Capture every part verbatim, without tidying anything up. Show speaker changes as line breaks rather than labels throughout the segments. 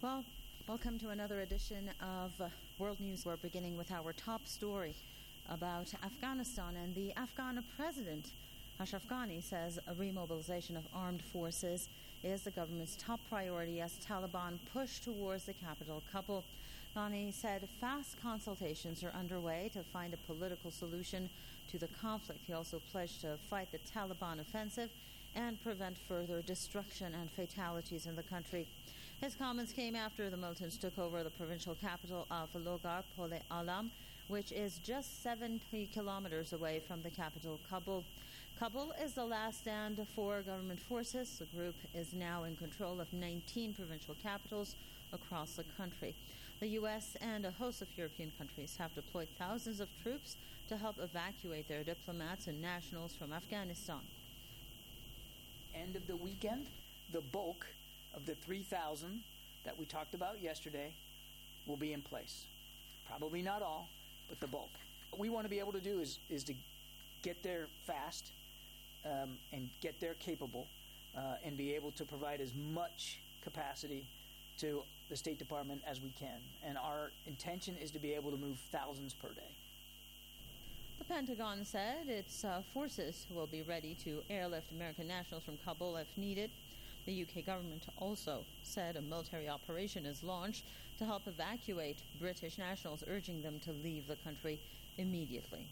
Well, welcome to another edition of uh, World News. We're beginning with our top story about Afghanistan, and the Afghan president, Ashraf Ghani, says a remobilization of armed forces is the government's top priority as Taliban push towards the capital, Kabul. Ghani said fast consultations are underway to find a political solution to the conflict. He also pledged to fight the Taliban offensive and prevent further destruction and fatalities in the country. His comments came after the militants took over the provincial capital of Logar Pole Alam, which is just seventy kilometers away from the capital, Kabul. Kabul is the last stand for government forces. The group is now in control of nineteen provincial capitals across the country. The U S and a host of European countries have deployed thousands of troops to help evacuate their diplomats and nationals from Afghanistan.
End of the weekend, the bulk of the three thousand that we talked about yesterday will be in place. Probably not all, but the bulk. What we want to be able to do is, is to get there fast um, and get there capable uh, and be able to provide as much capacity to the State Department as we can. And our intention is to be able to move thousands per day.
The Pentagon said its uh, forces will be ready to airlift American nationals from Kabul if needed. The U K government also said a military operation is launched to help evacuate British nationals, urging them to leave the country immediately.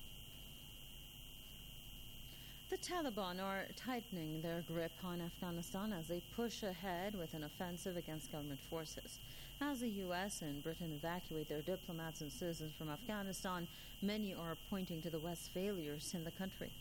The Taliban are tightening their grip on Afghanistan as they push ahead with an offensive against government forces. As the U S and Britain evacuate their diplomats and citizens from Afghanistan, many are pointing to the West's failures in the country.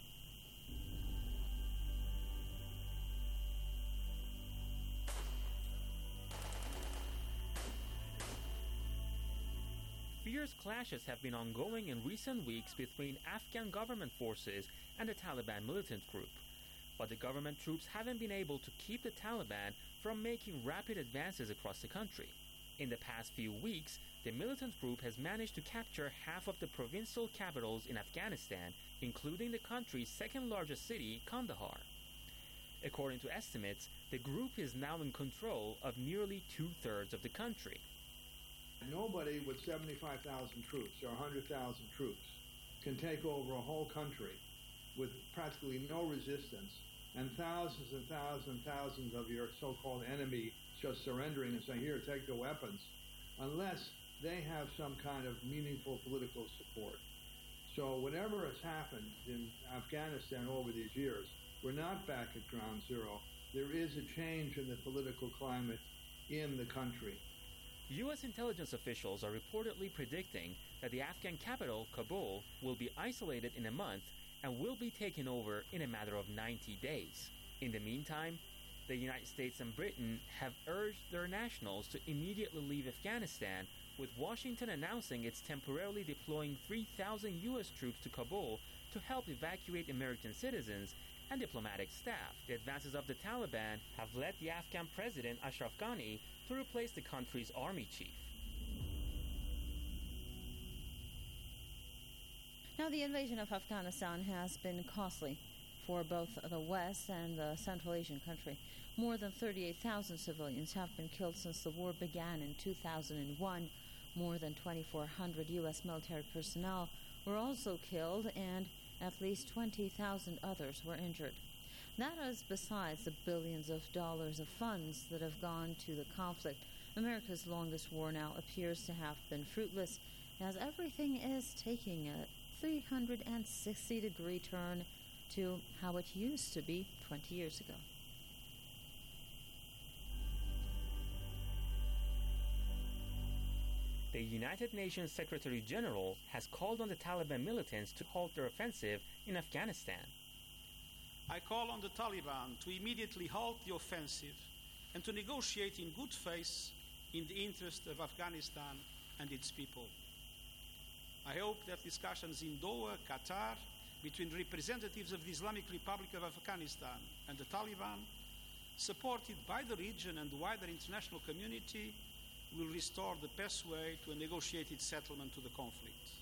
Fierce clashes have been ongoing in recent weeks between Afghan government forces and the Taliban militant group. But the government troops haven't been able to keep the Taliban from making rapid advances across the country. In the past few weeks, the militant group has managed to capture half of the provincial capitals in Afghanistan, including the country's second largest city, Kandahar. According to estimates, the group is now in control of nearly two-thirds of the country.
Nobody with seventy-five thousand troops or one hundred thousand troops can take over a whole country with practically no resistance and thousands and thousands and thousands of your so-called enemy just surrendering and saying, here, take the weapons, unless they have some kind of meaningful political support. So whatever has happened in Afghanistan over these years, we're not back at ground zero. There is a change in the political climate in the country.
U S intelligence officials are reportedly predicting that the Afghan capital, Kabul, will be isolated in a month and will be taken over in a matter of ninety days. In the meantime, the United States and Britain have urged their nationals to immediately leave Afghanistan, with Washington announcing it's temporarily deploying three thousand U S troops to Kabul to help evacuate American citizens and diplomatic staff. The advances of the Taliban have led the Afghan president, Ashraf Ghani, to replace the country's army chief.
Now, the invasion of Afghanistan has been costly for both the West and the Central Asian country. More than thirty-eight thousand civilians have been killed since the war began in two thousand one. More than twenty-four hundred U S military personnel were also killed, and at least twenty thousand others were injured. That is besides the billions of dollars of funds that have gone to the conflict. America's longest war now appears to have been fruitless, as everything is taking a three hundred sixty degree turn to how it used to be twenty years ago.
The United Nations Secretary General has called on the Taliban militants to halt their offensive in Afghanistan.
I call on the Taliban to immediately halt the offensive and to negotiate in good faith in the interest of Afghanistan and its people. I hope that discussions in Doha, Qatar, between representatives of the Islamic Republic of Afghanistan and the Taliban, supported by the region and the wider international community, will restore the pathway to a negotiated settlement to the conflict.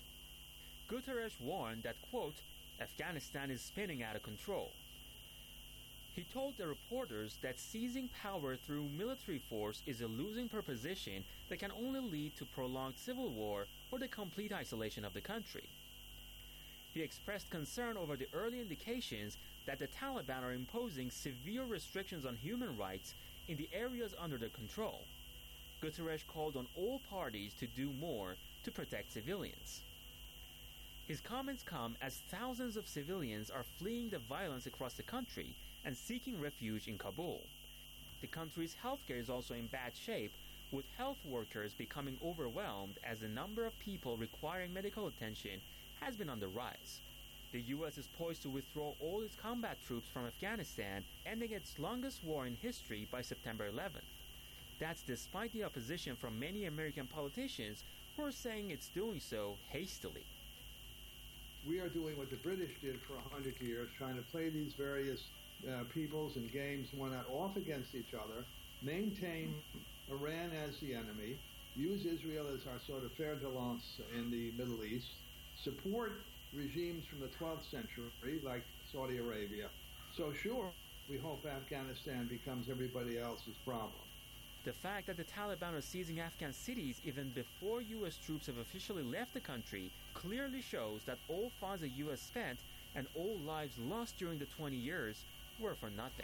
Guterres warned that, quote, Afghanistan is spinning out of control. He told the reporters that seizing power through military force is a losing proposition that can only lead to prolonged civil war or the complete isolation of the country. He expressed concern over the early indications that the Taliban are imposing severe restrictions on human rights in the areas under their control. Guterres called on all parties to do more to protect civilians. His comments come as thousands of civilians are fleeing the violence across the country and seeking refuge in Kabul. The country's healthcare is also in bad shape, with health workers becoming overwhelmed as the number of people requiring medical attention has been on the rise. The U S is poised to withdraw all its combat troops from Afghanistan, ending its longest war in history by September eleventh. That's despite the opposition from many American politicians who are saying it's doing so hastily.
We are doing what the British did for a hundred years, trying to play these various uh, peoples and games, one not off against each other, maintain Iran as the enemy, use Israel as our sort of fer de lance in the Middle East, support regimes from the twelfth century like Saudi Arabia. So sure, we hope Afghanistan becomes everybody else's problem.
The fact that the Taliban are seizing Afghan cities even before U S troops have officially left the country clearly shows that all funds the U S spent and all lives lost during the twenty years were for nothing.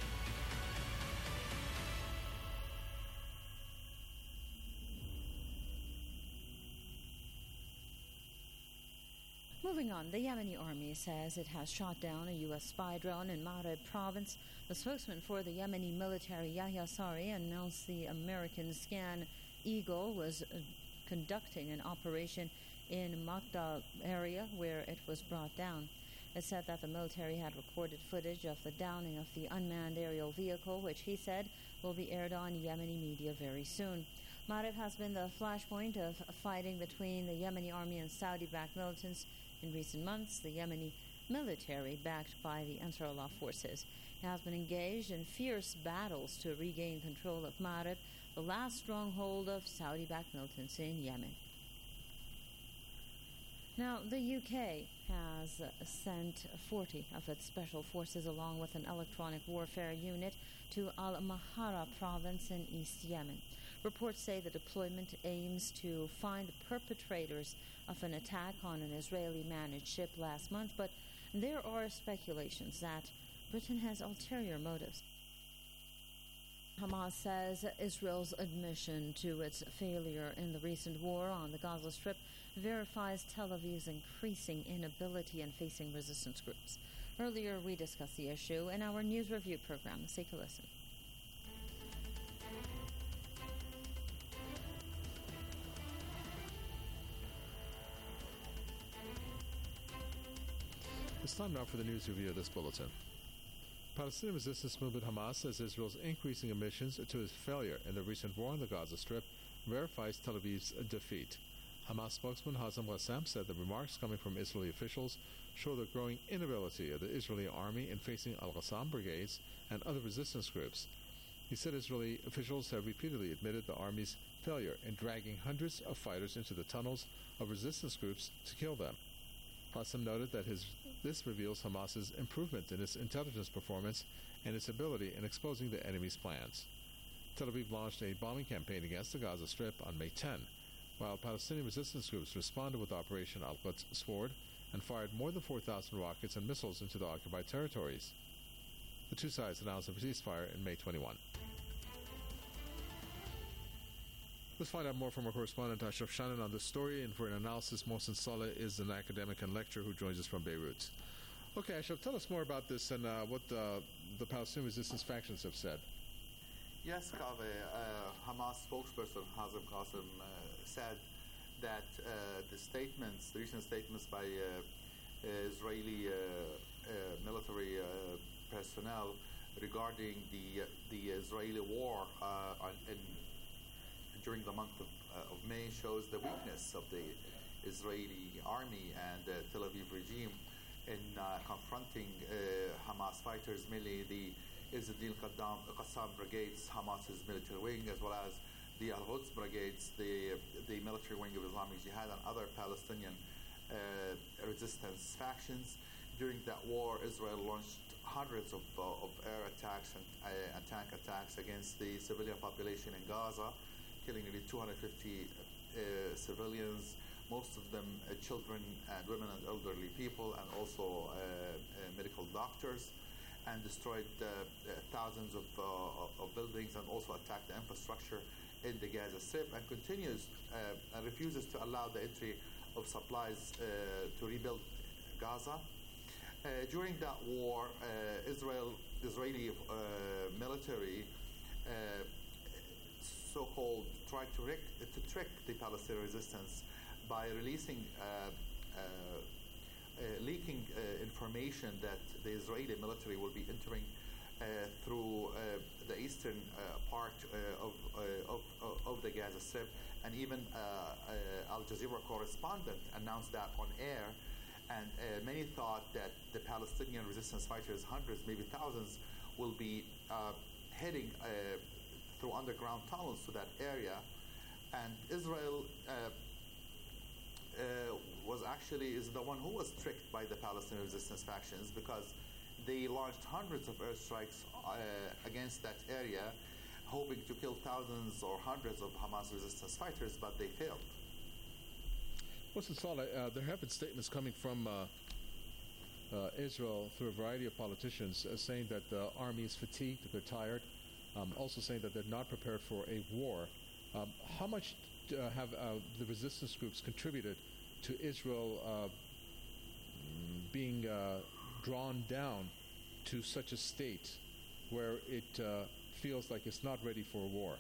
Moving on, the Yemeni army says it has shot down a U S spy drone in Marib province. The spokesman for the Yemeni military, Yahya Sari, announced the American Scan Eagle was uh, conducting an operation in Maghdal area where it was brought down. It said that the military had recorded footage of the downing of the unmanned aerial vehicle, which he said will be aired on Yemeni media very soon. Marib has been the flashpoint of fighting between the Yemeni army and Saudi-backed militants. In recent months, the Yemeni military, backed by the Ansarullah forces, has been engaged in fierce battles to regain control of Marib, the last stronghold of Saudi-backed militants in Yemen. Now, the U K has uh, sent forty of its special forces along with an electronic warfare unit to Al-Mahara province in East Yemen. Reports say the deployment aims to find the perpetrators of an attack on an Israeli-managed ship last month, but there are speculations that Britain has ulterior motives. Hamas says Israel's admission to its failure in the recent war on the Gaza Strip verifies Tel Aviv's increasing inability in facing resistance groups. Earlier, we discussed the issue in our news review program. Let's take a listen.
It's time now for the news review of this bulletin. Palestinian resistance movement Hamas says Israel's increasing admissions to its failure in the recent war on the Gaza Strip verifies Tel Aviv's defeat. Hamas spokesman Hazem Qassam said the remarks coming from Israeli officials show the growing inability of the Israeli army in facing al-Qassam brigades and other resistance groups. He said Israeli officials have repeatedly admitted the army's failure in dragging hundreds of fighters into the tunnels of resistance groups to kill them. Qassam noted that his, this reveals Hamas's improvement in its intelligence performance and its ability in exposing the enemy's plans. Tel Aviv launched a bombing campaign against the Gaza Strip on May tenth, while Palestinian resistance groups responded with Operation Al-Quds Sword and fired more than four thousand rockets and missiles into the occupied territories. The two sides announced a ceasefire in May twenty-first. Let's find out more from our correspondent Ashraf Shannon on this story, and for an analysis, Mohsen Saleh is an academic and lecturer who joins us from Beirut. Okay, Ashraf, tell us more about this and uh, what uh, the Palestinian resistance factions have said.
Yes, Kaveh, uh, Hamas spokesperson Hazem Qassam uh, said that uh, the statements, the recent statements by uh, Israeli uh, uh, military uh, personnel regarding the uh, the Israeli war uh, on, in during the month of, uh, of May shows the weakness of the Israeli army and the Tel Aviv regime in uh, confronting uh, Hamas fighters, mainly the Izz-ad-Din Qassam brigades, Hamas's military wing, as well as the Al-Quds brigades, the, the military wing of Islamic Jihad, and other Palestinian uh, resistance factions. during that war, Israel launched hundreds of, uh, of air attacks and, uh, and tank attacks against the civilian population in Gaza, killing nearly two hundred fifty uh, civilians, most of them uh, children and women and elderly people, and also uh, uh, medical doctors, and destroyed uh, uh, thousands of, uh, of buildings, and also attacked the infrastructure in the Gaza Strip, and continues uh, and refuses to allow the entry of supplies uh, to rebuild Gaza. Uh, during that war, uh, Israel, Israeli uh, military uh, so-called tried to, rick, to trick the Palestinian resistance by releasing, uh, uh, uh, leaking uh, information that the Israeli military will be entering uh, through uh, the eastern uh, part uh, of, uh, of, of the Gaza Strip, and even uh, uh, Al Jazeera correspondent announced that on air, and uh, many thought that the Palestinian resistance fighters, hundreds, maybe thousands, will be uh, heading uh, through underground tunnels to that area, and Israel uh, uh, was actually is the one who was tricked by the Palestinian resistance factions, because they launched hundreds of airstrikes uh, against that area, hoping to kill thousands or hundreds of Hamas resistance fighters, but they failed.
Well, Saleh, uh, there have been statements coming from uh, uh, Israel through a variety of politicians uh, saying that the army is fatigued, that they're tired, um, also saying that they're not prepared for a war. Um, how much uh, have uh, the resistance groups contributed to Israel uh, being uh, drawn down to such a state where it uh, feels like it's not ready for a war?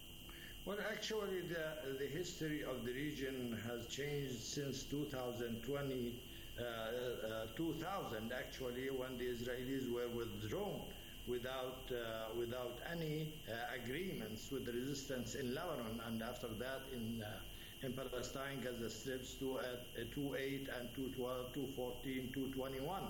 Well, actually, the, the history of the region has changed since two thousand twenty, uh, uh, two thousand actually, when the Israelis were withdrawn without uh, without any uh, agreements with the resistance in Lebanon, and after that in uh, in Palestine, Gaza Strips two eight and two twelve, two fourteen, two twenty-one.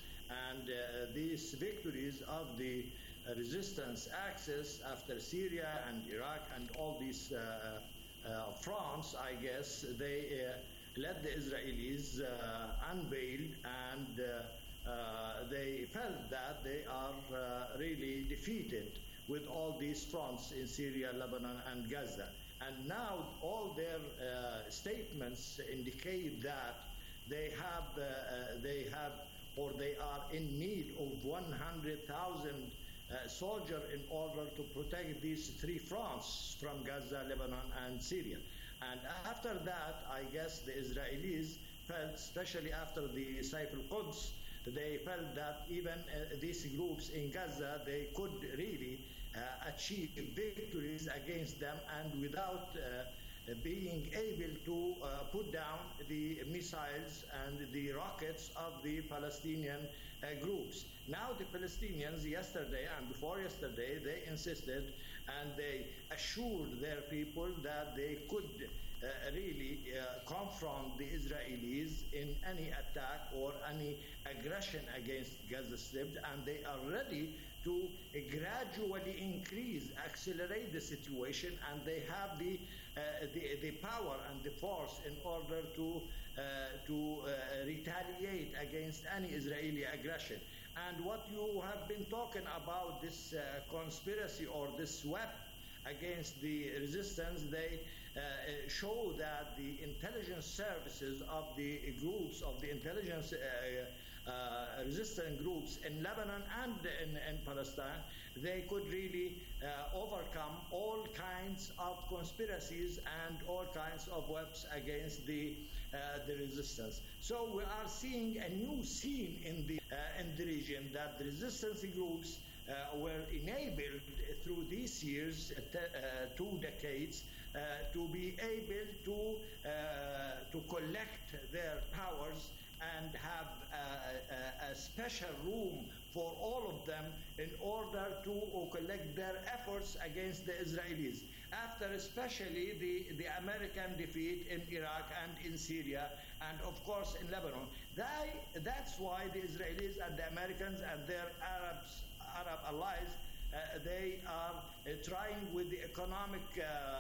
And uh, these victories of the uh, resistance axis after Syria and Iraq and all these uh, uh, fronts, I guess, they uh, let the Israelis uh, unveiled, and uh, uh, they felt that they are uh, really defeated with all these fronts in Syria, Lebanon, and Gaza. And now all their uh, statements indicate that they have, uh, uh, they have, or they are in need of one hundred thousand uh, soldiers in order to protect these three fronts from Gaza, Lebanon, and Syria. And after that, I guess the Israelis felt, especially after the Saif al-Quds, they felt that even uh, these groups in Gaza, they could really uh, achieve victories against them, and without uh, being able to uh, put down the missiles and the rockets of the Palestinian uh, groups. Now the Palestinians, yesterday and before yesterday, they insisted and they assured their people that they could uh, really uh, confront the Israelis in any attack or any aggression against Gaza Strip, and they are ready to uh, gradually increase, accelerate the situation, and they have the uh, the, the power and the force in order to uh, to uh, retaliate against any Israeli aggression. And what you have been talking about, this uh, conspiracy or this web against the resistance, they uh, show that the intelligence services of the groups, of the intelligence uh, Uh, resistant groups in Lebanon and in, in Palestine, they could really uh, overcome all kinds of conspiracies and all kinds of webs against the uh, the resistance. So we are seeing a new scene in the uh, in the region, that the resistance groups uh, were enabled through these years, uh, te- uh, two decades, uh, to be able to uh, to collect their powers and have a, a, a special room for all of them in order to collect their efforts against the Israelis. After especially the, the American defeat in Iraq and in Syria and of course in Lebanon. They, that's why the Israelis and the Americans and their Arabs, Arab allies, uh, they are uh, trying with the economic uh,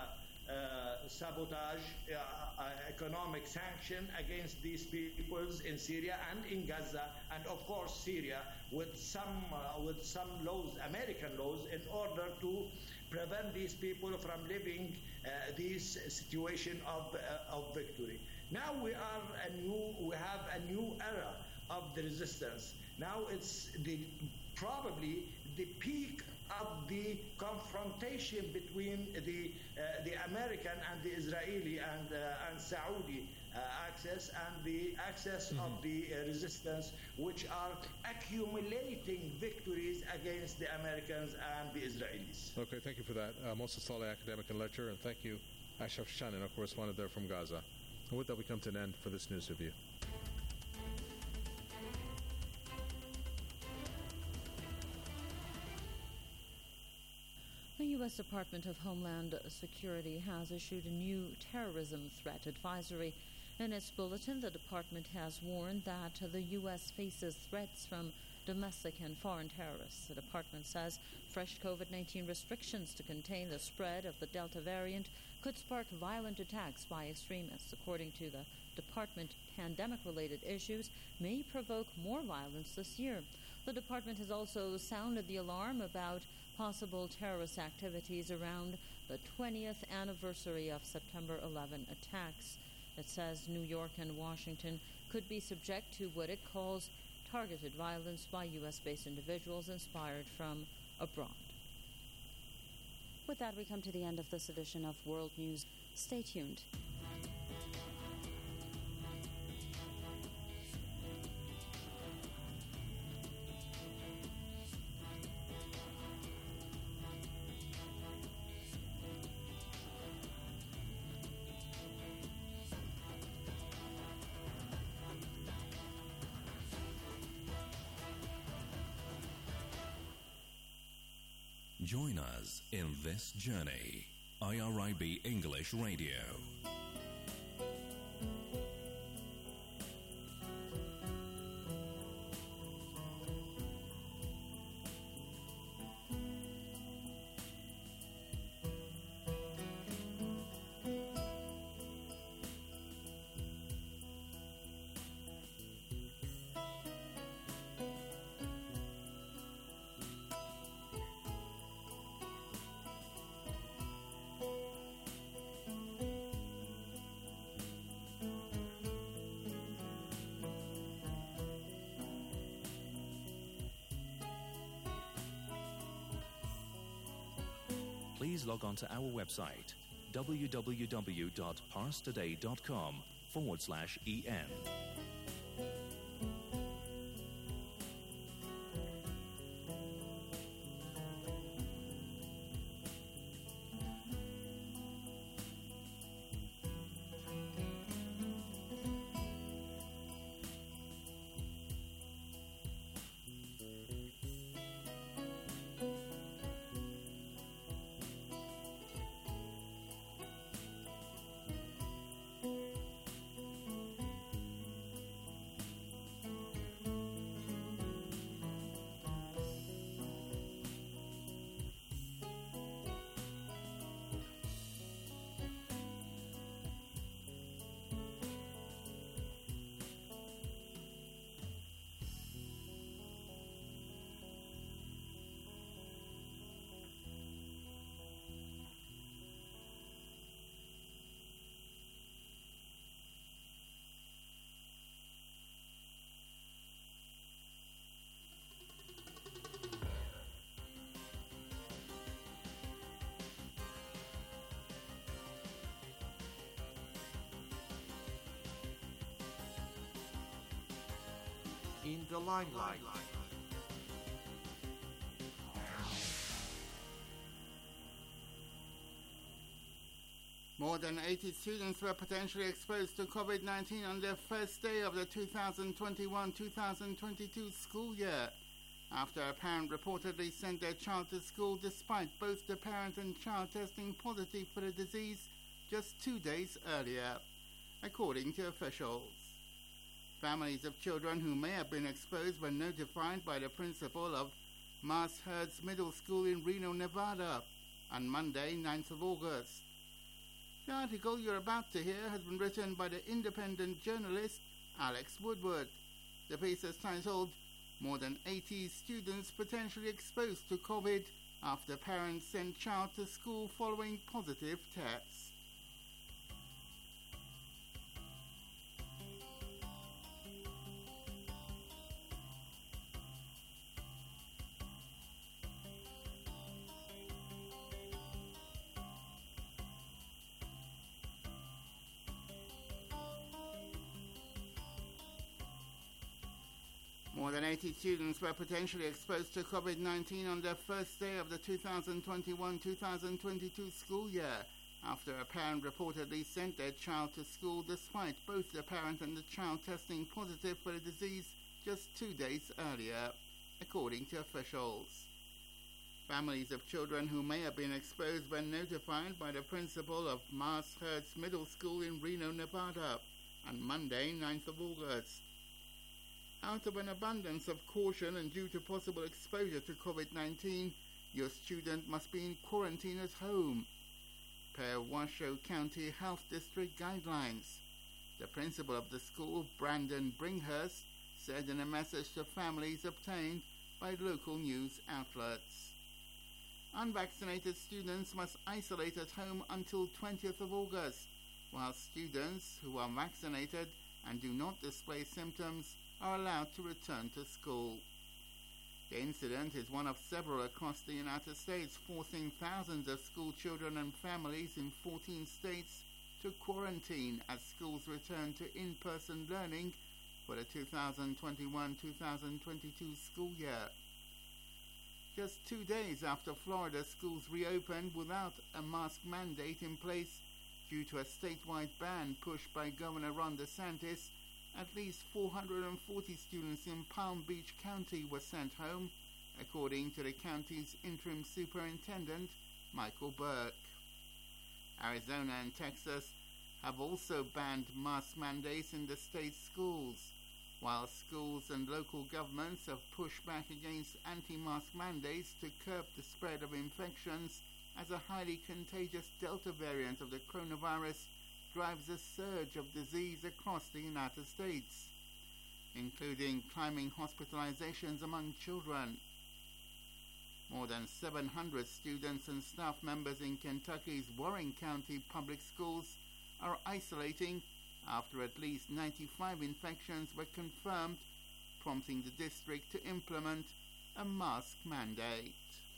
uh, sabotage, uh, uh, economic sanction against these peoples in Syria and in Gaza, and of course Syria, with some uh, with some laws, American laws, in order to prevent these people from living uh, this situation of uh, of victory. Now we are a new, we have a new era of the resistance. Now it's the probably the peak of the confrontation between the uh, the American and the Israeli and uh, and Saudi uh, axis and the axis mm-hmm. of the uh, resistance, which are accumulating victories against the Americans and the Israelis.
Okay, thank you for that. Uh, Moses Saleh, academic and lecturer, and thank you, Ashraf Shanin, our correspondent there from Gaza. And with that, we come to an end for this news review.
The U S Department of Homeland Security has issued a new terrorism threat advisory. In its bulletin, the department has warned that the U S faces threats from domestic and foreign terrorists. The department says fresh COVID nineteen restrictions to contain the spread of the Delta variant could spark violent attacks by extremists. According to the department, pandemic-related issues may provoke more violence this year. The department has also sounded the alarm about possible terrorist activities around the twentieth anniversary of September eleventh attacks. It says New York and Washington could be subject to what it calls targeted violence by U S-based individuals inspired from abroad. With that, we come to the end of this edition of World News. Stay tuned.
Join us in this journey. I R I B English Radio. Please log on to our website, www.parstoday.com forward slash EN.
In the limelight. More than eighty students were potentially exposed to COVID nineteen on their first day of the two thousand twenty-one two thousand twenty-two school year, after a parent reportedly sent their child to school despite both the parent and child testing positive for the disease just two days earlier, according to officials. Families of children who may have been exposed were notified by the principal of Masherds Middle School in Reno, Nevada, on Monday, ninth of August.
The article you're about to hear has been written by the independent journalist Alex Woodward. The piece is titled, More than eighty Students Potentially Exposed to COVID After Parents Send Child to School Following Positive Tests. More than eighty students were potentially exposed to COVID nineteen on their first day of the two thousand twenty-one two thousand twenty-two school year, after a parent reportedly sent their child to school despite both the parent and the child testing positive for the disease just two days earlier, according to officials. Families of children who may have been exposed were notified by the principal of Mars Hertz Middle School in Reno, Nevada, on Monday, ninth of August. Out of an abundance of caution and due to possible exposure to COVID nineteen, your student must be in quarantine at home, per Washoe County Health District guidelines. The principal of the school, Brandon Bringhurst, said in a message to families obtained by local news outlets. Unvaccinated students must isolate at home until twentieth of August, while students who are vaccinated and do not display symptoms are allowed to return to school. The incident is one of several across the United States, forcing thousands of school children and families in fourteen states to quarantine as schools return to in-person learning for the two thousand twenty-one two thousand twenty-two school year. Just two days after Florida schools reopened without a mask mandate in place due to a statewide ban pushed by Governor Ron DeSantis, at least four hundred forty students in Palm Beach County were sent home, according to the county's interim superintendent, Michael Burke. Arizona and Texas have also banned mask mandates in the state's schools, while schools and local governments have pushed back against anti-mask mandates to curb the spread of infections as a highly contagious Delta variant of the coronavirus drives a surge of disease across the United States, including climbing hospitalizations among children. More than seven hundred students and staff members in Kentucky's Warren County Public Schools are isolating after at least ninety-five infections were confirmed, prompting the district to implement a mask mandate.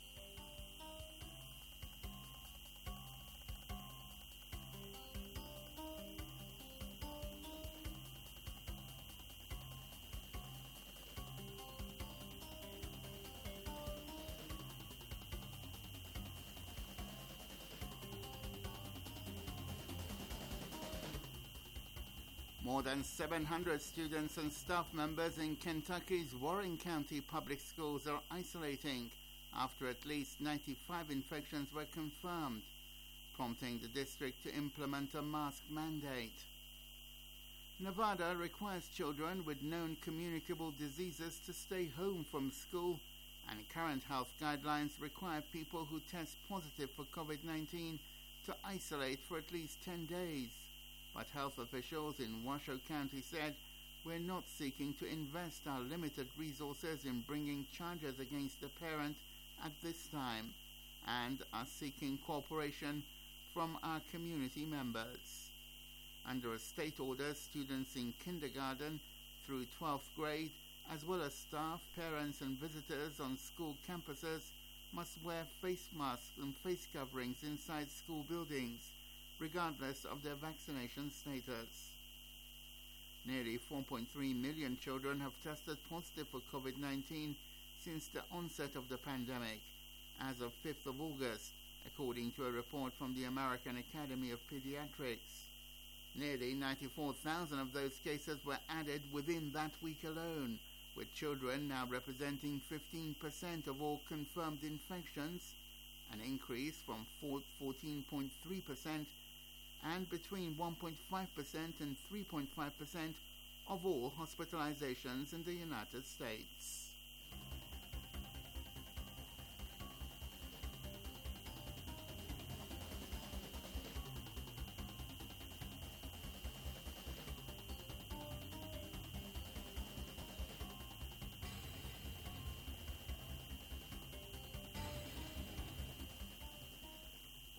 More than seven hundred students and staff members in Kentucky's Warren County Public Schools are isolating after at least ninety-five infections were confirmed, prompting the district to implement a mask mandate. Nevada requires children with known communicable diseases to stay home from school, and current health guidelines require people who test positive for COVID nineteen to isolate for at least ten days. But health officials in Washoe County said, "We're not seeking to invest our limited resources in bringing charges against the parent at this time, and are seeking cooperation from our community members." Under a state order, students in kindergarten through twelfth grade, as well as staff, parents and visitors on school campuses, must wear face masks and face coverings inside school buildings, regardless of their vaccination status. Nearly four point three million children have tested positive for COVID nineteen since the onset of the pandemic, as of fifth of August, according to a report from the American Academy of Pediatrics. Nearly ninety-four thousand of those cases were added within that week alone, with children now representing fifteen percent of all confirmed infections, an increase from fourteen point three percent and between one point five percent and three point five percent of all hospitalizations in the United States.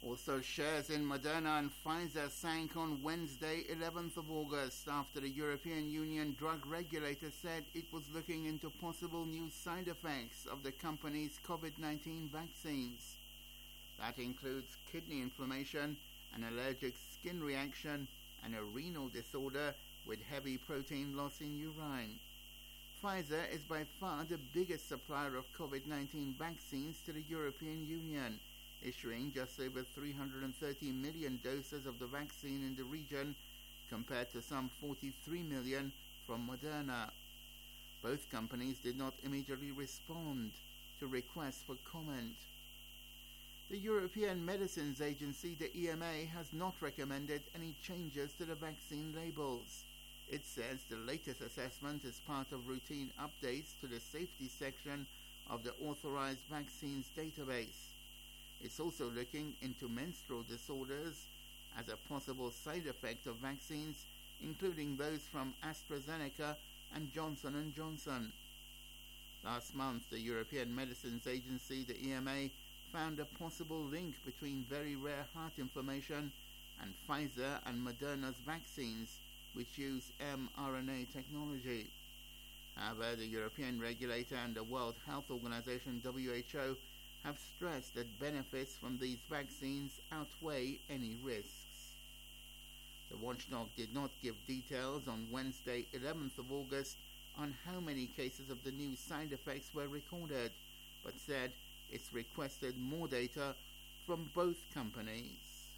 Also, shares in Moderna and Pfizer sank on Wednesday, eleventh of August, after the European Union drug regulator said it was looking into possible new side effects of the company's COVID nineteen vaccines. That includes kidney inflammation, an allergic skin reaction, and a renal disorder with heavy protein loss in urine. Pfizer is by far the biggest supplier of COVID nineteen vaccines to the European Union, issuing just over three hundred thirty million doses of the vaccine in the region, compared to some forty-three million from Moderna. Both companies did not immediately respond to requests for comment. The European Medicines Agency, the E M A, has not recommended any changes to the vaccine labels. It says the latest assessment is part of routine updates to the safety section of the authorized vaccines database. It's also looking into menstrual disorders as a possible side effect of vaccines, including those from AstraZeneca and Johnson and Johnson. Last month, the European Medicines Agency, the E M A, found a possible link between very rare heart inflammation and Pfizer and Moderna's vaccines, which use mRNA technology. However, the European regulator and the World Health Organization, W H O, have stressed that benefits from these vaccines outweigh any risks. The watchdog did not give details on Wednesday, eleventh of August, on how many cases of the new side effects were recorded, but said it's requested more data from both companies.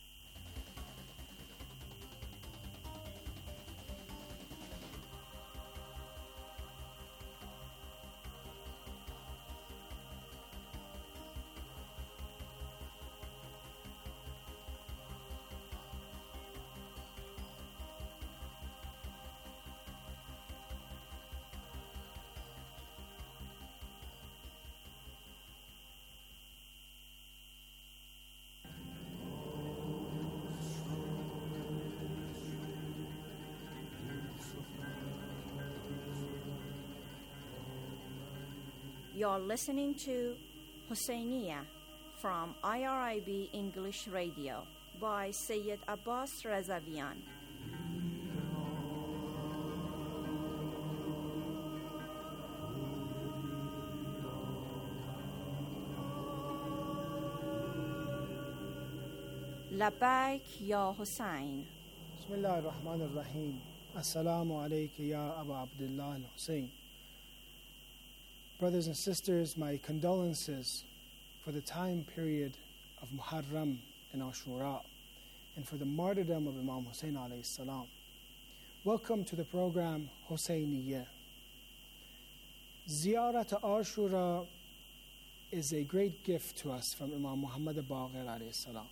You're listening to Husseiniya from I R I B English Radio by Sayyid Abbas Razavian. Labbaik ya Hussein.
Bismillah ar-Rahman ar-Rahim. Assalamu alayka ya Abu Abdullah al-Hussein. Brothers and sisters, my condolences for the time period of Muharram and Ashura, and for the martyrdom of Imam Hussein alayhi salam. Welcome to the program Husseiniya. Ziyarat Ashura is a great gift to us from Imam Muhammad Baqir alayhi salam.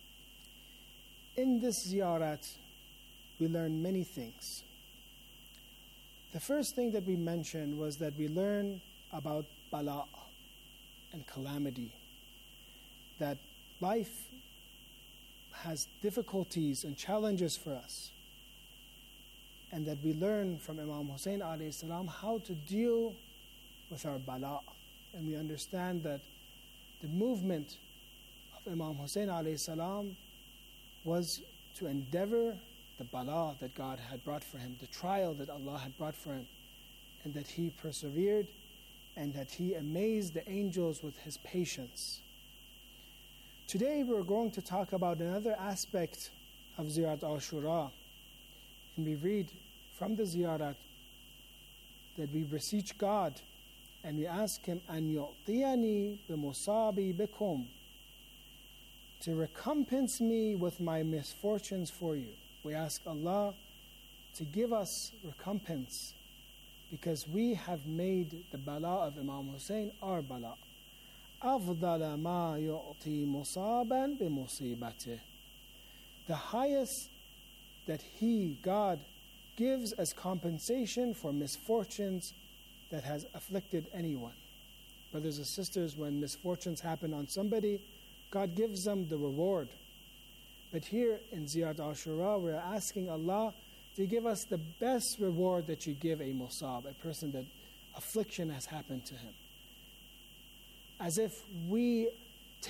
In this ziyarat, we learn many things. The first thing that we mentioned was that we learn about bala and calamity, that life has difficulties and challenges for us, and that we learn from Imam Hussein alayhi salam how to deal with our bala. And we understand that the movement of Imam Hussein alayhi salam was to endeavor the bala that God had brought for him, the trial that Allah had brought for him, and that he persevered, and that he amazed the angels with his patience. Today we're going to talk about another aspect of Ziyarat Ashura, and we read from the Ziyarat that we beseech God and we ask him an yu'tiyani bimusabi bikum, to recompense me with my misfortunes for you. We ask Allah to give us recompense, because we have made the bala of Imam Hussein our bala. أَفْضَلَ مَا يُعْطِي مُصَابًا بِمُصِيبَتِهِ, the highest that he, God, gives as compensation for misfortunes that has afflicted anyone. Brothers and sisters, when misfortunes happen on somebody, God gives them the reward. But here in Ziyarat Ashura, we're asking Allah to give us the best reward that you give a musab, a person that affliction has happened to him. As if we take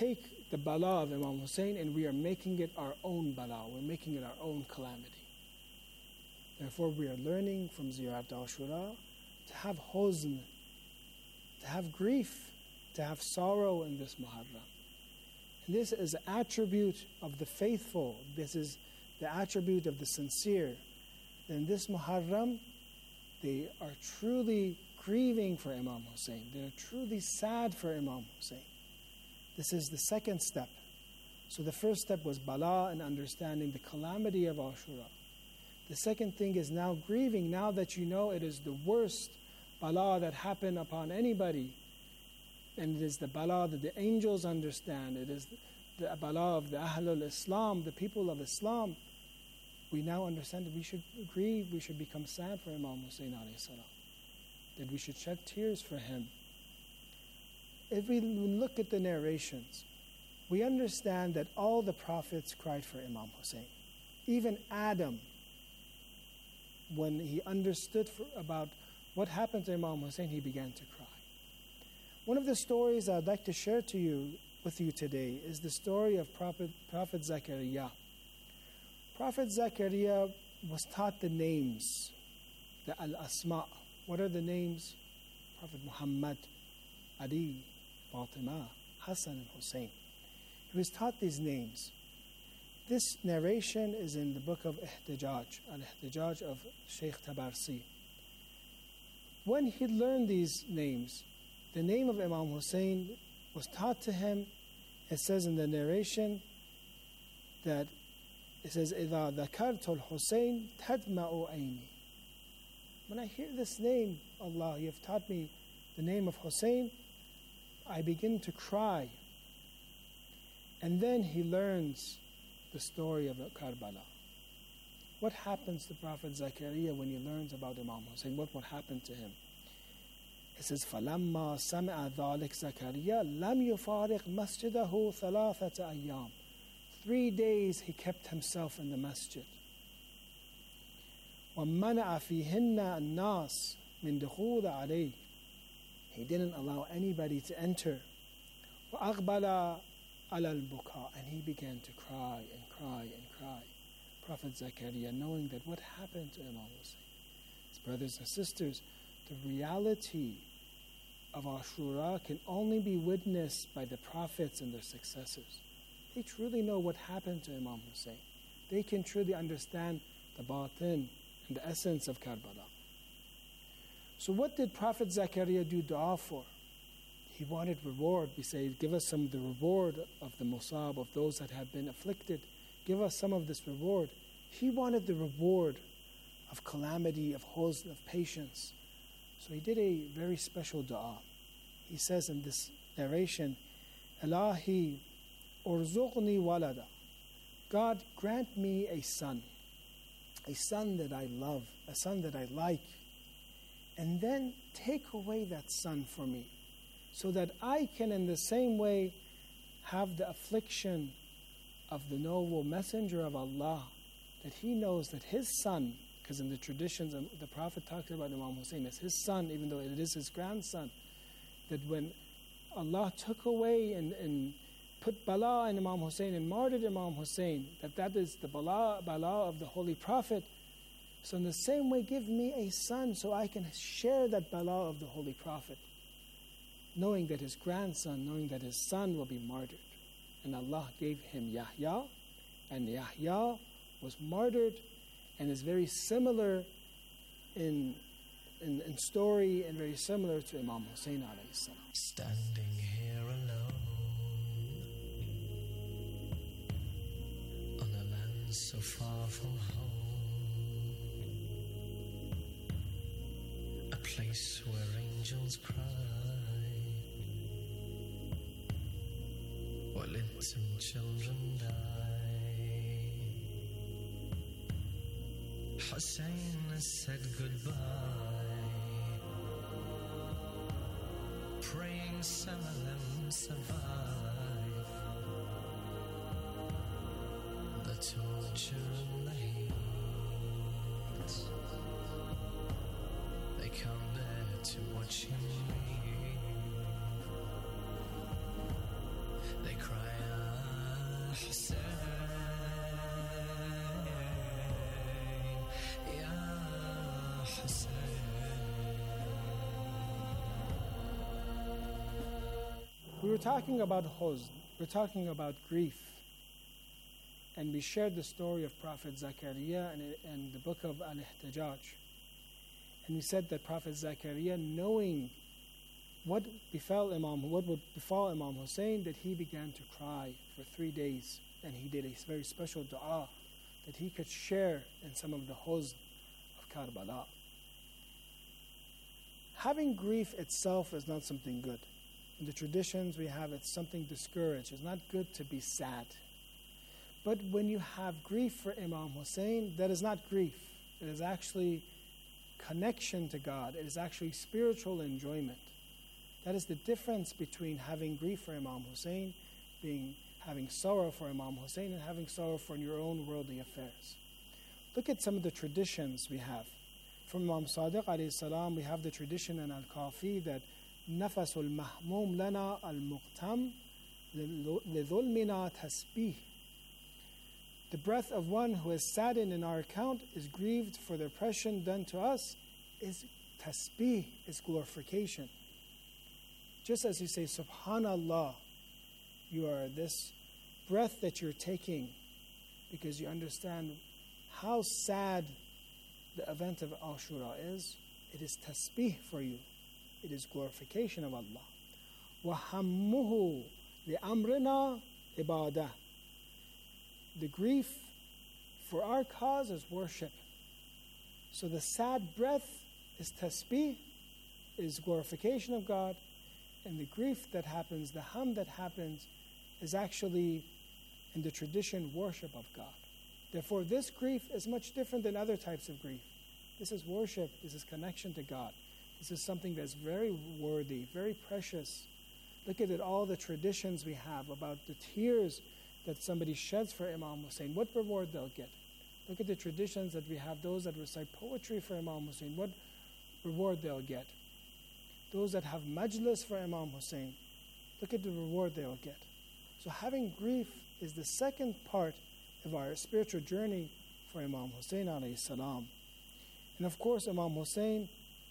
the bala of Imam Hussein, and we are making it our own bala. We're making it our own calamity. Therefore, we are learning from Ziyarat Ashura to have huzn, to have grief, to have sorrow in this Muharram. And this is an attribute of the faithful. This is the attribute of the sincere. In this Muharram, they are truly grieving for Imam Hussein. They are truly sad for Imam Hussein. This is the second step. So the first step was bala and understanding the calamity of Ashura. The second thing is now grieving, now that you know it is the worst bala that happened upon anybody. And it is the bala that the angels understand. It is the bala of the Ahlul Islam, the people of Islam. We now understand that we should grieve, we should become sad for Imam Hussein alayhi salam. That we should shed tears for him. If we look at the narrations, we understand that all the prophets cried for Imam Hussein. Even Adam, when he understood for, about what happened to Imam Hussein, he began to cry. One of the stories I'd like to share to you with you today is the story of Prophet, Prophet Zakaria. Prophet Zakaria was taught the names, the al-asma. What are the names? Prophet Muhammad, Ali, Fatima, Hassan, and Hussein. He was taught these names. This narration is in the book of Ihtijaj, Al-Ihtijaj of Sheikh Tabarsi. When he learned these names, the name of Imam Hussein was taught to him. It says in the narration that it says, إِذَا ذَكَرْتُ الْحُسَيْنِ تَدْمَعُ عَيْنِي. When I hear this name, Allah, you have taught me the name of Hussein, I begin to cry. And then he learns the story of Karbala. What happens to Prophet Zakaria when he learns about Imam Hussein? What would happen to him? It says, فَلَمَّا سَمِعَ ذَلِكَ زَكَرِيَّا لَمْ يُفَارِقْ مَسْجِدَهُ ثَلَاثَةَ أَيَّامٍ. Three days he kept himself in the masjid. وَمَنَعَ فِيهِنَّ النَّاسِ مِنْ دُخُولَ عَلَيْهِ. He didn't allow anybody to enter. وَأَقْبَلَ عَلَى الْبُكَاءِ. And he began to cry and cry and cry. Prophet Zakaria, knowing that what happened to Imam Hussein. His brothers and sisters, the reality of Ashura can only be witnessed by the prophets and their successors. They truly know what happened to Imam Hussein. They can truly understand the batin and the essence of Karbala. So what did Prophet Zakaria do dua for? He wanted reward. We say, give us some of the reward of the musab, of those that have been afflicted. Give us some of this reward. He wanted the reward of calamity, of huzn, of patience. So he did a very special dua. He says in this narration, Ilahi urzuqni walada. God, grant me a son. A son that I love, a son that I like. And then take away that son for me, so that I can in the same way have the affliction of the noble messenger of Allah, that he knows that his son, because in the traditions the Prophet talked about Imam Hussein as his son, even though it is his grandson, that when Allah took away and, and put bala in Imam Hussein and martyred Imam Hussein, that that is the bala, bala of the Holy Prophet. So in the same way, give me a son so I can share that bala of the Holy Prophet, knowing that his grandson, knowing that his son will be martyred. And Allah gave him Yahya, and Yahya was martyred, and is very similar in, in, in story and very similar to Imam Hussein alayhi salam.
Standing here alone on a land so far from home, a place where angels cry while innocent children die. Hussein has said goodbye, praying some of them survive the torture and the heat. They can't bear to watch him leave. They cry out حسين يا حسين.
We were talking about huzn, we're talking about grief. And we shared the story of Prophet Zakaria in, in the book of Al-Ihtijaj. And we said that Prophet Zakaria, knowing what befell Imam, what would befall Imam Hussein, that he began to cry for three days. And he did a very special dua that he could share in some of the huzn of Karbala. Having grief itself is not something good. In the traditions we have, it's something discouraged. It's not good to be sad. But when you have grief for Imam Hussein, that is not grief. It is actually connection to God. It is actually spiritual enjoyment. That is the difference between having grief for Imam Hussein, being having sorrow for Imam Hussein, and having sorrow for your own worldly affairs. Look at some of the traditions we have. From Imam Sadiq alayhi salam, we have the tradition in Al-Kafi that نفس المهموم لنا المقتم لظلمنا تسبيح. The breath of one who is saddened in our account, is grieved for the oppression done to us, is tasbih, is glorification. Just as you say, Subhanallah, you are this breath that you're taking because you understand how sad the event of Ashura is. It is tasbih for you. It is glorification of Allah. وَحَمُّهُ لِأَمْرِنَا إِبَادَةً. The grief for our cause is worship. So the sad breath is tasbih, is glorification of God, and the grief that happens, the hum that happens, is actually, in the tradition, worship of God. Therefore, this grief is much different than other types of grief. This is worship, this is connection to God. This is something that's very worthy, very precious. Look at it, all the traditions we have about the tears that somebody sheds for Imam Hussein, what reward they'll get. Look at the traditions that we have, those that recite poetry for Imam Hussein, what reward they'll get. Those that have majlis for Imam Hussein, look at the reward they'll get. So having grief is the second part of our spiritual journey for Imam Hussein alayhi salam. And of course, Imam Hussein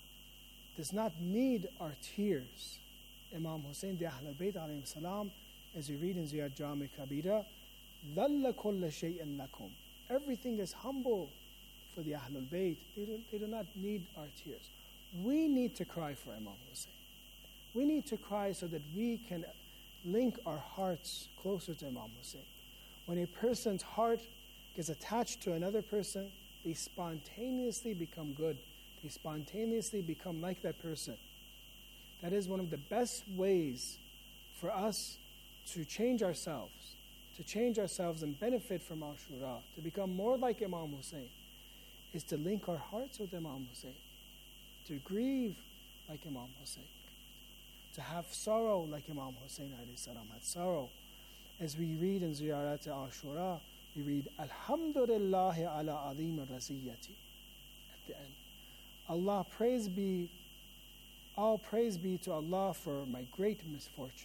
does not need our tears. Imam Hussein, the Ahlul Bayt alayhi salam, as you read in Ziyad Jami Kabira, ذَلَّ كُلَّ شَيْءٍ لَكُمْ. Everything is humble for the Ahlul Bayt. They do, they do not need our tears. We need to cry for Imam Hussein. We need to cry so that we can link our hearts closer to Imam Hussein. When a person's heart gets attached to another person, they spontaneously become good. They spontaneously become like that person. That is one of the best ways for us to change ourselves, to change ourselves and benefit from Ashura, to become more like Imam Hussein, is to link our hearts with Imam Hussein, to grieve like Imam Hussein, to have sorrow like Imam Hussein alayhi salam had sorrow. As we read in Ziyarat Ashura, we read, Alhamdulillahi ala azim raziyati. At the end, Allah, praise be, all praise be to Allah for my great misfortune.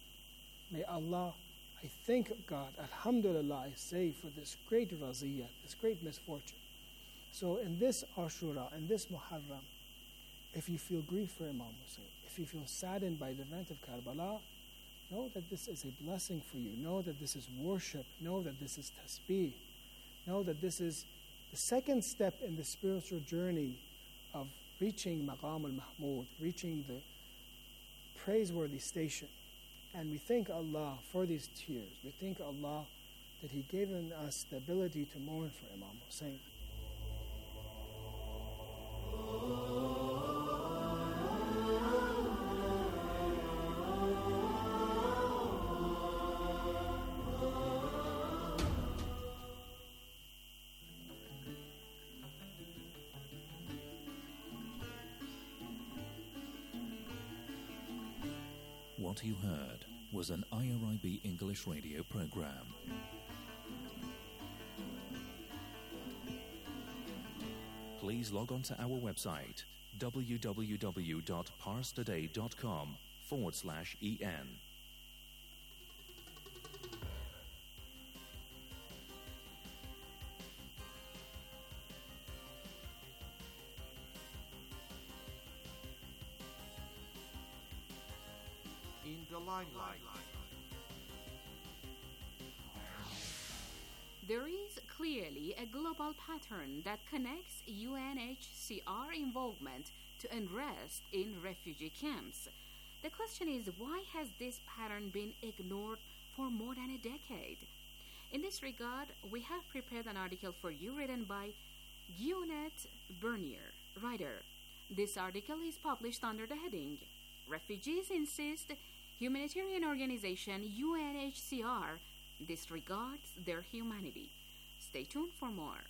May Allah, I thank God, Alhamdulillah, I say, for this great raziyah, this great misfortune. So in this Ashura, in this Muharram, if you feel grief for Imam Hussein, if you feel saddened by the event of Karbala, know that this is a blessing for you. Know that this is worship. Know that this is tasbih. Know that this is the second step in the spiritual journey of reaching Maqam al-Mahmud, reaching the praiseworthy station. And we thank Allah for these tears. We thank Allah that He gave us the ability to mourn for Imam Hussein.
What you heard was an I R I B English radio program. Please log on to our website w w w dot pars today dot com forward slash en.
the limelight.
There is clearly a global pattern that connects U N H C R involvement to unrest in refugee camps. The question is, why has this pattern been ignored for more than a decade? In this regard, we have prepared an article for you written by Guionette Bernier, writer. This article is published under the heading, Refugees Insist Humanitarian Organization U N H C R disregards their humanity. Stay tuned for more.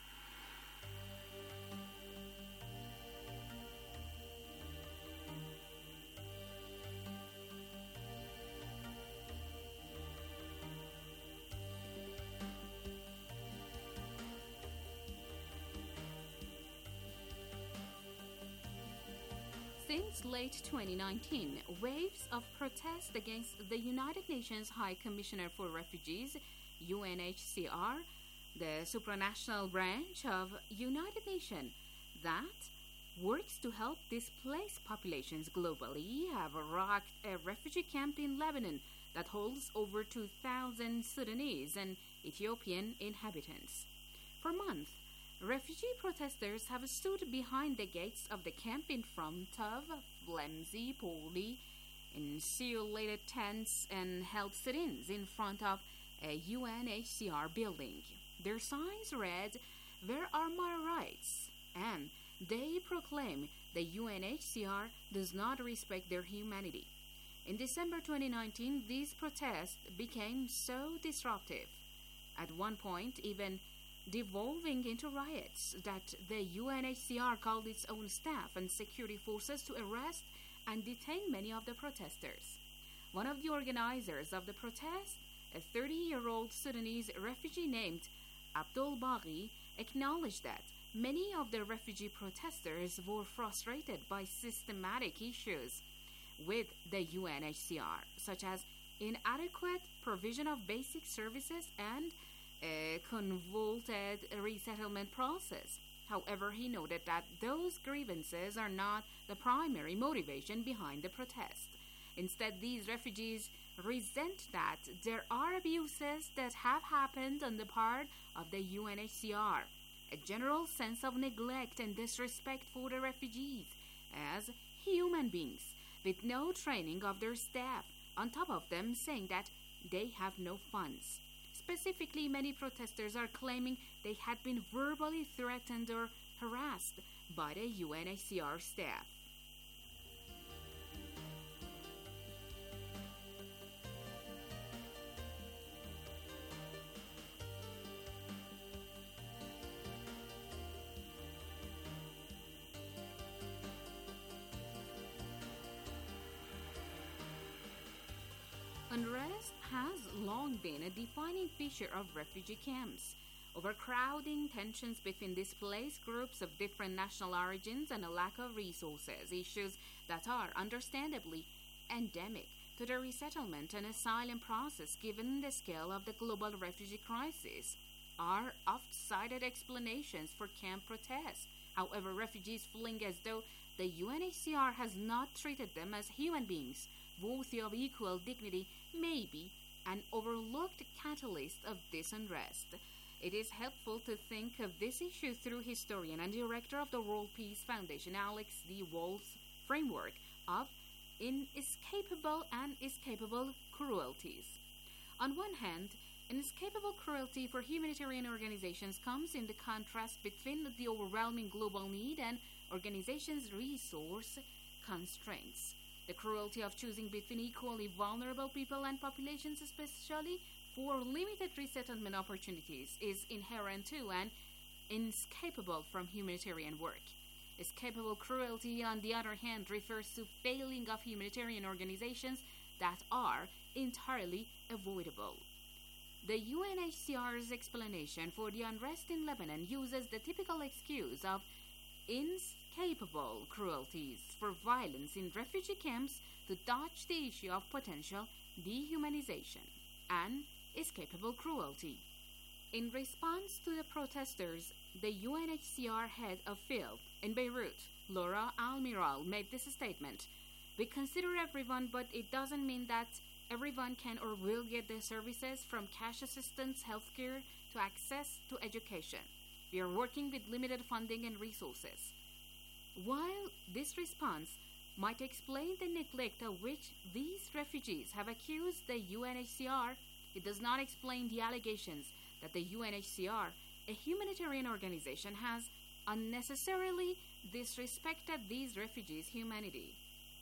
Since late twenty nineteen, waves of protest against the United Nations High Commissioner for Refugees, U N H C R, the supranational branch of United Nations that works to help displaced populations globally, have rocked a refugee camp in Lebanon that holds over two thousand Sudanese and Ethiopian inhabitants. For months, refugee protesters have stood behind the gates of the camp in front of flimsy, poorly insulated tents and held sit-ins in front of a U N H C R building. Their signs read, "Where are my rights?" and they proclaim the U N H C R does not respect their humanity. In December twenty nineteen, these protests became so disruptive, at one point even devolving into riots, that the U N H C R called its own staff and security forces to arrest and detain many of the protesters. One of the organizers of the protest, a thirty-year-old Sudanese refugee named Abdul Baghi, acknowledged that many of the refugee protesters were frustrated by systematic issues with the U N H C R, such as inadequate provision of basic services and a convoluted resettlement process. However, he noted that those grievances are not the primary motivation behind the protest. Instead, these refugees resent that there are abuses that have happened on the part of the U N H C R, a general sense of neglect and disrespect for the refugees as human beings with no training of their staff, on top of them saying that they have no funds. Specifically, many protesters are claiming they had been verbally threatened or harassed by the U N H C R staff. Unrest has long been a defining feature of refugee camps. Overcrowding, tensions between displaced groups of different national origins, and a lack of resources, issues that are understandably endemic to the resettlement and asylum process given the scale of the global refugee crisis, are oft-cited explanations for camp protests. However, refugees feeling as though the U N H C R has not treated them as human beings worthy of equal dignity may be an overlooked catalyst of this unrest. It is helpful to think of this issue through historian and director of the World Peace Foundation Alex D. Walls' framework of inescapable and escapable cruelties. On one hand, inescapable cruelty for humanitarian organizations comes in the contrast between the overwhelming global need and organizations' resource constraints. The cruelty of choosing between equally vulnerable people and populations, especially for limited resettlement opportunities, is inherent to and inescapable from humanitarian work. Escapable cruelty, on the other hand, refers to failing of humanitarian organizations that are entirely avoidable. The U N H C R's explanation for the unrest in Lebanon uses the typical excuse of inescapable cruelties for violence in refugee camps to dodge the issue of potential dehumanization and escapable cruelty. In response to the protesters, the U N H C R head of field in Beirut, Laura Almiral, made this statement: We consider everyone, but it doesn't mean that everyone can or will get the services from cash assistance, healthcare, to access to education. We are working with limited funding and resources. While this response might explain the neglect of which these refugees have accused the U N H C R, it does not explain the allegations that the U N H C R, a humanitarian organization, has unnecessarily disrespected these refugees' humanity.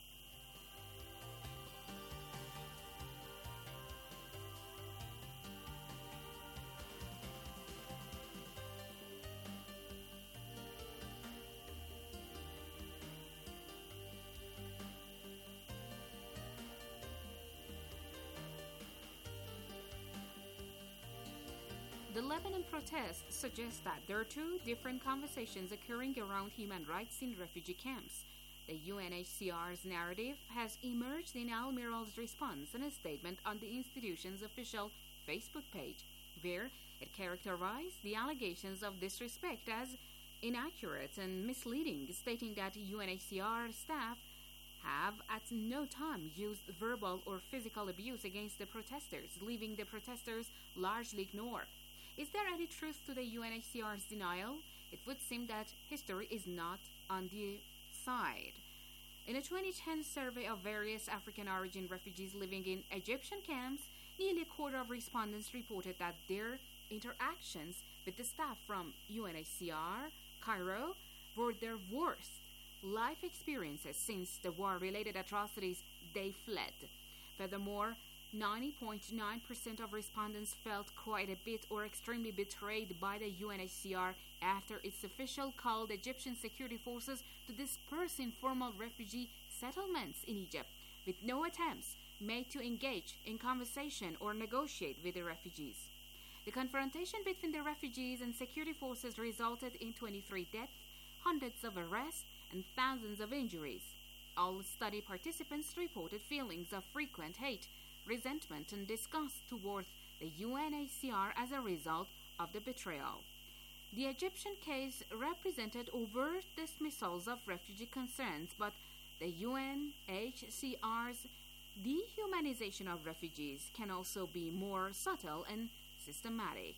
The Lebanon protests suggest that there are two different conversations occurring around human rights in refugee camps. The U N H C R's narrative has emerged in Al Miral's response in a statement on the institution's official Facebook page, where it characterized the allegations of disrespect as inaccurate and misleading, stating that U N H C R staff have at no time used verbal or physical abuse against the protesters, leaving the protesters largely ignored. Is there any truth to the U N H C R's denial? It would seem that history is not on the side. In a twenty ten survey of various African origin refugees living in Egyptian camps, nearly a quarter of respondents reported that their interactions with the staff from U N H C R, Cairo, were their worst life experiences since the war-related atrocities they fled. Furthermore, ninety point nine percent of respondents felt quite a bit or extremely betrayed by the U N H C R after its official called Egyptian security forces to disperse informal refugee settlements in Egypt, with no attempts made to engage in conversation or negotiate with the refugees. The confrontation between the refugees and security forces resulted in twenty-three deaths, hundreds of arrests, and thousands of injuries. All study participants reported feelings of frequent hate, resentment, and disgust towards the U N H C R as a result of the betrayal. The Egyptian case represented overt dismissals of refugee concerns, but the U N H C R's dehumanization of refugees can also be more subtle and systematic.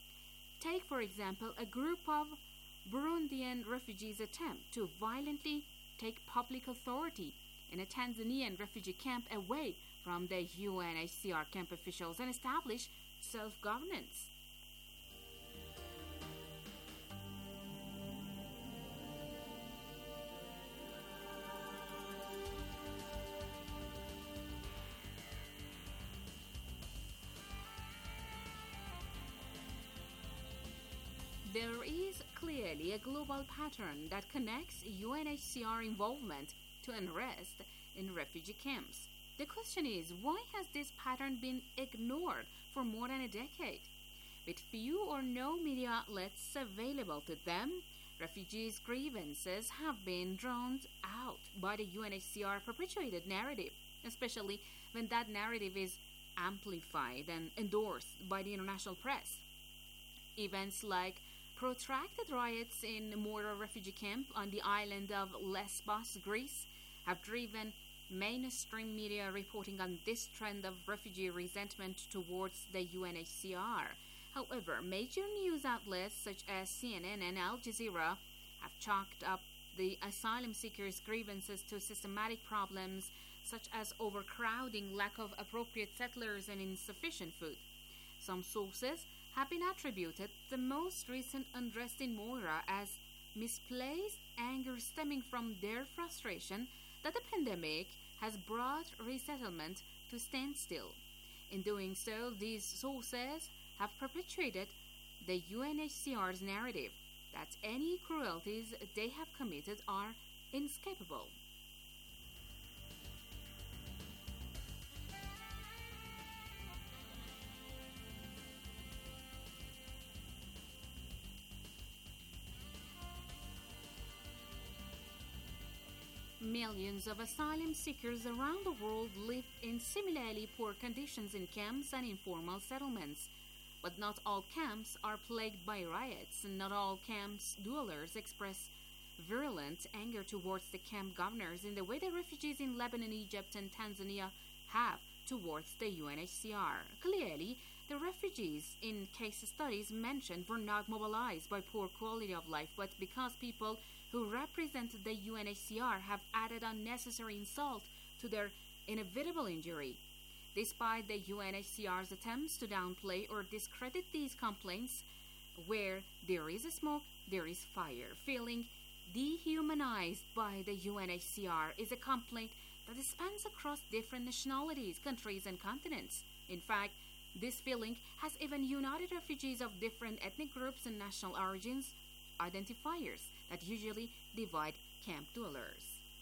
Take, for example, a group of Burundian refugees attempt to violently take public authority in a Tanzanian refugee camp away from the U N H C R camp officials and establish self-governance. There is clearly a global pattern that connects U N H C R involvement to unrest in refugee camps. The question is, why has this pattern been ignored for more than a decade? With few or no media outlets available to them, refugees' grievances have been drowned out by the U N H C R perpetuated narrative, especially when that narrative is amplified and endorsed by the international press. Events like protracted riots in Moria refugee camp on the island of Lesbos, Greece, have driven mainstream media reporting on this trend of refugee resentment towards the U N H C R. However, major news outlets such as C N N and Al Jazeera have chalked up the asylum seekers' grievances to systematic problems such as overcrowding, lack of appropriate settlers, and insufficient food. Some sources have been attributed the most recent unrest in Moria as misplaced anger stemming from their frustration that the pandemic has brought resettlement to standstill. In doing so, these sources have perpetuated the U N H C R's narrative that any cruelties they have committed are inescapable. Millions of asylum seekers around the world live in similarly poor conditions in camps and informal settlements. But not all camps are plagued by riots, and not all camps' dwellers express virulent anger towards the camp governors in the way the refugees in Lebanon, Egypt, and Tanzania have towards the U N H C R. Clearly, the refugees in case studies mentioned were not mobilized by poor quality of life, but because people who represent the U N H C R have added unnecessary insult to their inevitable injury. Despite the U N H C R's attempts to downplay or discredit these complaints, where there is smoke, there is fire. Feeling dehumanized by the U N H C R is a complaint that spans across different nationalities, countries, and continents. In fact, this feeling has even united refugees of different ethnic groups and national origins, identifiers that usually divide camp dwellers.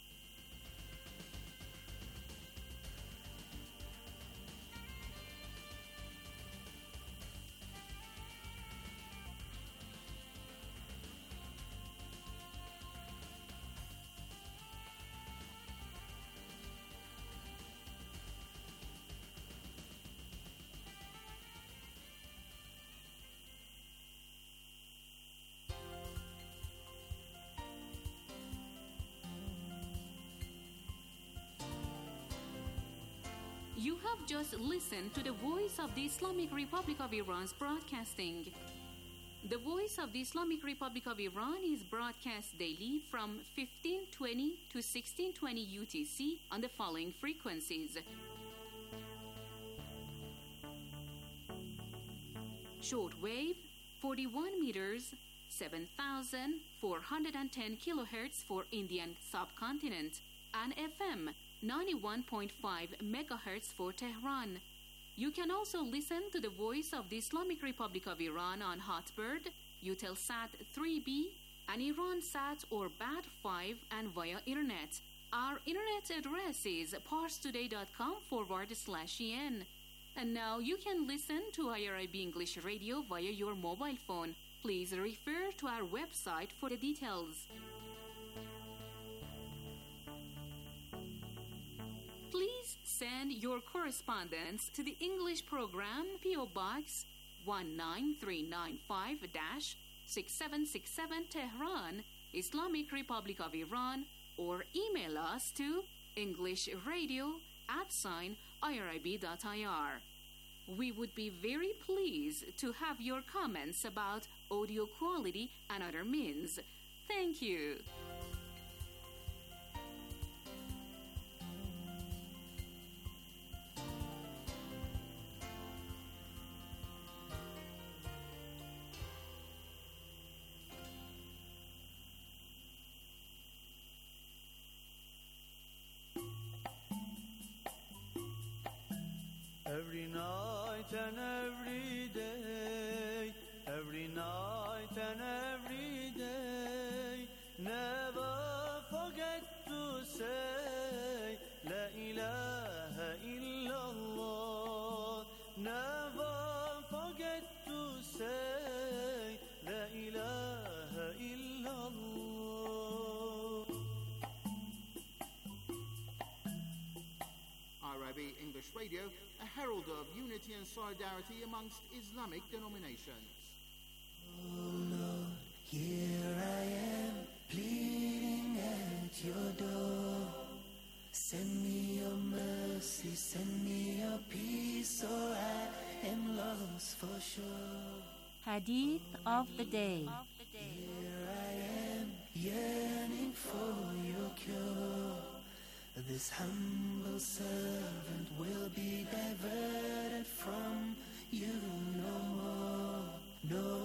You have just listened to the Voice of the Islamic Republic of Iran's broadcasting. The Voice of the Islamic Republic of Iran is broadcast daily from fifteen twenty to sixteen twenty U T C on the following frequencies. Shortwave, forty-one meters, seven thousand four hundred ten kilohertz for Indian subcontinent, and F M, ninety-one point five megahertz for Tehran. You can also listen to the Voice of the Islamic Republic of Iran on Hotbird, Eutelsat three B, and IranSat or B A D five, and via Internet. Our Internet address is parstoday.com forward slash en. And now you can listen to I R I B English Radio via your mobile phone. Please refer to our website for the details. Please send your correspondence to the English program P O Box one nine three nine five six seven six seven Tehran, Islamic Republic of Iran, or email us to englishradio at sign irib.ir. We would be very pleased to have your comments about audio quality and other means. Thank you.
Every night and every day, every night and every day, never forget to say La ilaha illallah. Never forget to say La ilaha illallah.
I R I B English Radio, a herald of unity and solidarity amongst Islamic denominations.
Oh Lord, here I am, pleading at your door. Send me your mercy, send me your peace, or I am lost for sure.
Hadith of the day.
Here I am, yearning for your cure. This humble servant will be diverted from you no more, no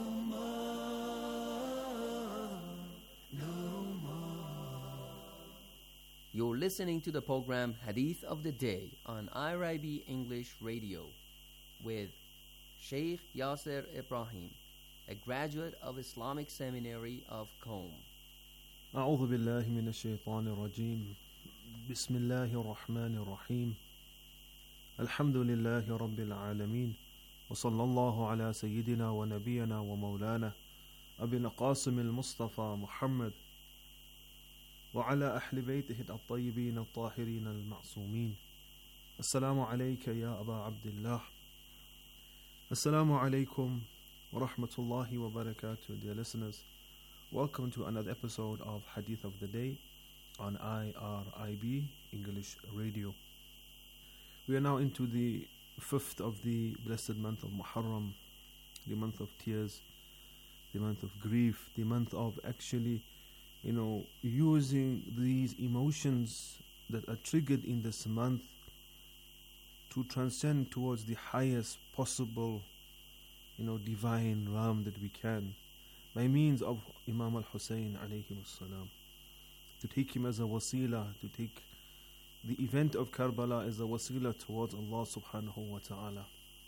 more, no more.
You're listening to the program Hadith of the Day on I R I B English Radio with Sheikh Yasser Ibrahim, a graduate of Islamic Seminary of Qom.
أعوذ بالله من الشيطان الرجيم. بسم الله الرحمن الرحيم. الحمد لله رب العالمين، وصلى الله على سيدنا ونبينا ومولانا أبي القاسم المصطفى محمد وعلى أهل بيته الطيبين الطاهرين المعصومين. السلام عليك يا أبا عبد الله. السلام عليكم ورحمة الله وبركاته, dear listeners. Welcome to another episode of Hadith of the Day on I R I B English Radio. We are now into the fifth of the blessed month of Muharram, the month of tears, the month of grief, the month of actually, you know, using these emotions that are triggered in this month to transcend towards the highest possible, you know, divine realm that we can, by means of Imam al-Hussein alayhi salam, to take him as a wasila, to take the event of Karbala as a wasila towards Allah subhanahu wa ta'ala.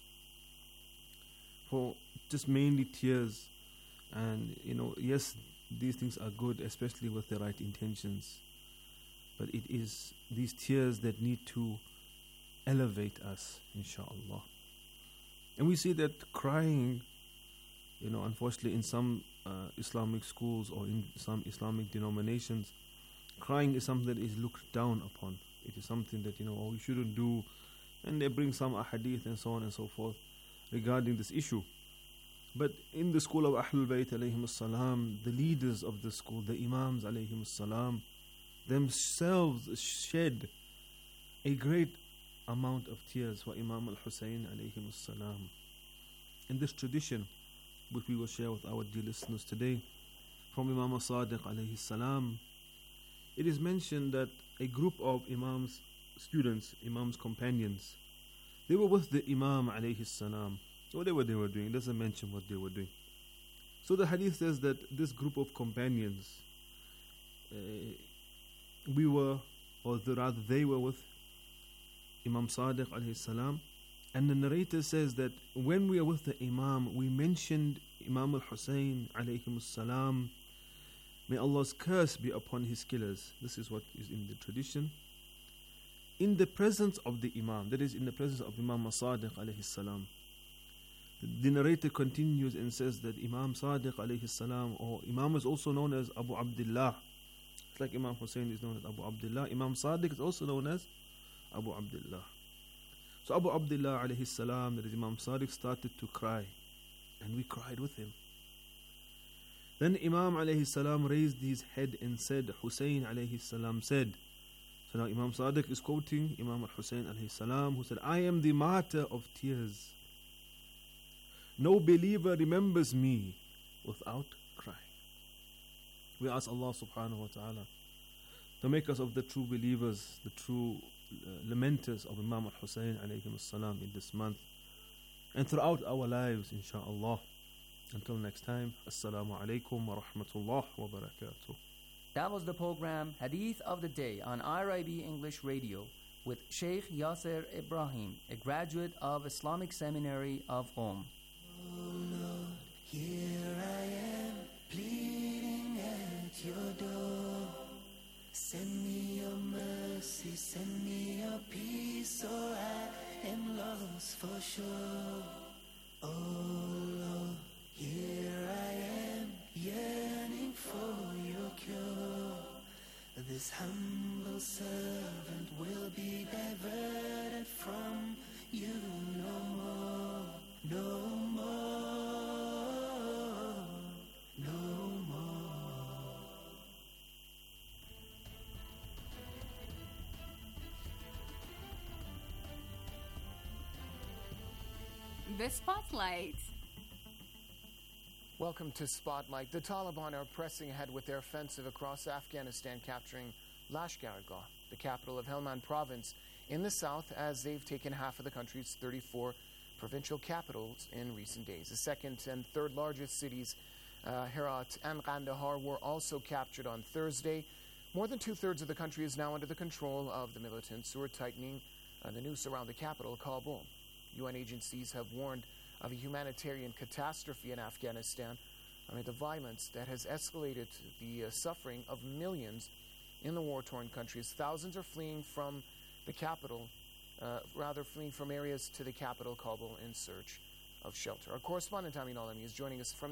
For just mainly tears, and you know, yes, these things are good, especially with the right intentions, but it is these tears that need to elevate us, inshallah. And we see that crying, you know, unfortunately in some uh, Islamic schools or in some Islamic denominations, crying is something that is looked down upon. It is something that, you know, oh, you shouldn't do, and they bring some ahadith and so on and so forth regarding this issue. But in the school of Ahlul Bayt alayhim salam, the leaders of the school, the Imams alayhim salam, themselves shed a great amount of tears for Imam al-Hussein alayhim salam. In this tradition, which we will share with our dear listeners today, from Imam al-Sadiq alayhi salam, it is mentioned that a group of Imam's students, Imam's companions, they were with the Imam alayhi salam. Whatever they were doing, it doesn't mention what they were doing. So the hadith says that this group of companions, uh, we were, or the, rather they were with Imam Sadiq alayhi salam, and the narrator says that when we are with the Imam, we mentioned Imam al-Hussein alayhi salam, may Allah's curse be upon his killers. This is what is in the tradition. In the presence of the Imam, that is in the presence of Imam Sadiq alayhi salam. The narrator continues and says that Imam Sadiq alayhi salam, or Imam is also known as Abu Abdullah. It's like Imam Hussein is known as Abu Abdullah. Imam Sadiq is also known as Abu Abdullah. So Abu Abdullah alayhi salam, that is Imam Sadiq, started to cry, and we cried with him. Then Imam alayhi salam raised his head and said, Hussein alayhi salam said. So now Imam Sadiq is quoting Imam al-Hussein alayhi salam, who said, I am the martyr of tears. No believer remembers me without crying. We ask Allah subhanahu wa ta'ala to make us of the true believers, the true uh, lamenters of Imam al-Hussein alayhi salam in this month and throughout our lives, insha'Allah. Until next time, Assalamu alaikum wa rahmatullah wa barakatuh.
That was the program Hadith of the Day on I R I B English Radio with Sheikh Yasser Ibrahim, a graduate of Islamic Seminary of Qom.
Oh Lord, here I am, pleading at your door. Send me your mercy, send me your peace, or I am lost for sure. Oh Lord, here I am, yearning for your cure. This humble servant will be diverted from you no more, no more, no more.
The Spotlight.
Welcome to Spotlight. The Taliban are pressing ahead with their offensive across Afghanistan, capturing Lashkargah, the capital of Helmand province, in the south, as they've taken half of the country's thirty-four provincial capitals in recent days. The second and third largest cities, uh, Herat and Kandahar, were also captured on Thursday. More than two-thirds of the country is now under the control of the militants, who are tightening uh, the noose around the capital, Kabul. U N agencies have warned of a humanitarian catastrophe in Afghanistan amid the violence that has escalated the uh, suffering of millions in the war-torn country, as thousands are fleeing from the capital, uh, rather fleeing from areas to the capital, Kabul, in search of shelter. Our correspondent, Amin Alami, is joining us from